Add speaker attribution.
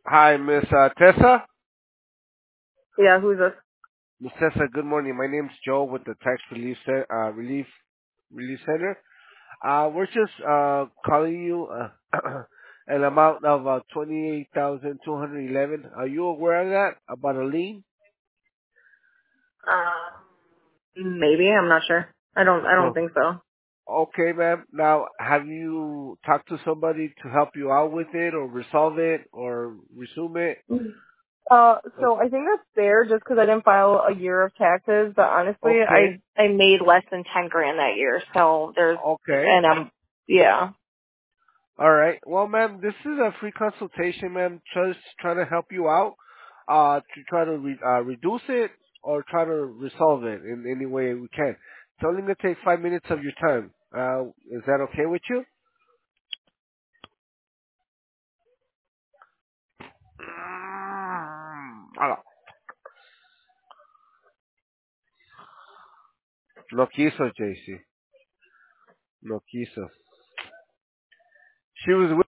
Speaker 1: Hi, Miss Tessa.
Speaker 2: Yeah, who's this?
Speaker 1: Miss Tessa, good morning. My name's Joe with the Tax Relief Center. We're just calling you an amount of 28,211. Are you aware of that about a lien?
Speaker 2: Maybe, I'm not sure. I don't
Speaker 1: No.
Speaker 2: think so.
Speaker 1: Okay, ma'am. Now, have you talked to somebody to help you out with it, or resolve it, or resume it?
Speaker 2: So I think that's fair just because I didn't file a year of taxes, but honestly,
Speaker 1: Okay.
Speaker 2: I made less than 10 grand that year, so
Speaker 1: Okay.
Speaker 2: and yeah.
Speaker 1: All right. Well, ma'am, this is a free consultation, ma'am. Just trying to help you out, to try to reduce it or try to resolve it in any way we can. It's only gonna take 5 minutes of your time. Is that okay with you? Ah, no quiso, JC. No quiso. She was